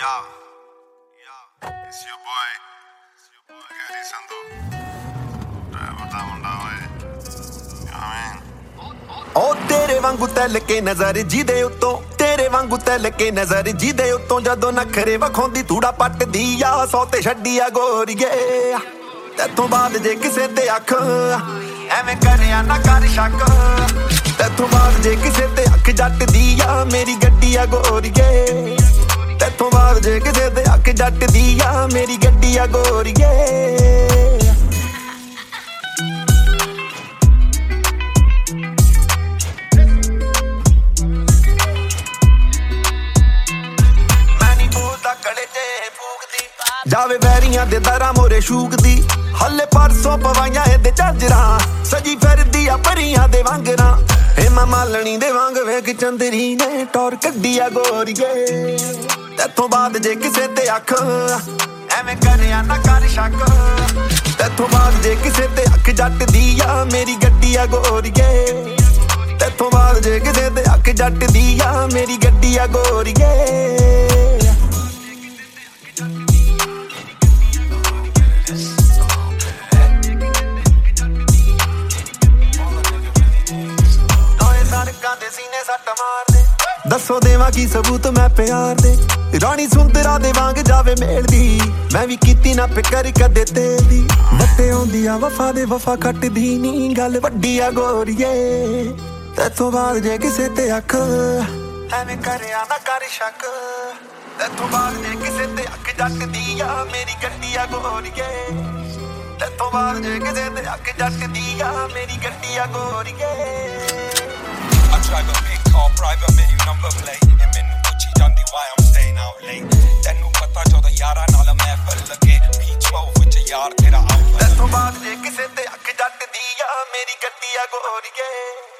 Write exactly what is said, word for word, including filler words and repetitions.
Yo, yo, it's your boy, it's your boy Gary Sandhu. Driver da munda hoye. You know what I mean? ओ तेरे वांगू तल के नजर जिदे उत्तों तेरे वांगू तल के नजर जिदे उत्तों जदों नखरे वखाउंदी थूड़ा पटदी आ सौ ते छड्डी आ गोरीए तैथों बाद जे किसे ते अख एवें करिया ना कर शक तैथों बाद जे किसे ते अख जटदी आ मेरी गड्डी आ गोरीए तैथों बाद जे किसे ते अख जटदी आ मेरी गड्डी आ गोरीए जावे वैरियां दे दरा मोरे शूकदी हले परसों पवाइयां एदे झांजरां सजी फिरदी आ परियां दे वांगरां हेमा मालनी दे वांग वेख चंदरी ने टौर कड्डी आ गोरीए तैथों बाद जे किसे ते अख एवें करिया ना कर शक तैथों बाद जे किसे ते अख जटदी आ मेरी गड्डी आ गोरीए तैथों बाद जे किसे ते अख जटदी आ मेरी गड्डी आ गोरीए दसो देवा की सबूत मैं प्यार दे रानी सुंदरा दे वांग जावे मेलदी मैं भी कीती ना फिकर कदे तेरी बत्ते आउंदी आ वफा दे वफा कटदी नी गल वड्डी आ गोरीए तैथों बाद जे किसे ते अख एवें करिया ना कर शक तैथों बाद जे किसे ते अख जटदी आ मेरी गड्डी आ गोरीए तैथों बाद जे किसे ते अख जटदी आ मेरी गड्डी आ गोरीए I drive a big car, private menu number plate. In ਮੈਨੂੰ ਪੁੱਛੀ ਜਾਂਦੀ why I'm staying out late. ਤੈਨੂੰ ਪਤਾ ਜਦੋਂ ਯਾਰਾਂ ਨਾਲ ਮਹਿਫਲ ਲੱਗੇ B twelve ਵਿੱਚ ਯਾਰ ਤੇਰਾ ਆਊਟ ਤੈਥੋਂ ਬਾਅਦ ਜੇ ਕਿਸੇ ਤੇ ਅੱਖ ਜੱਟਦੀ ਆ ਮੇਰੀ ਗੱਡੀ ਆ ਗੋਰੀਏ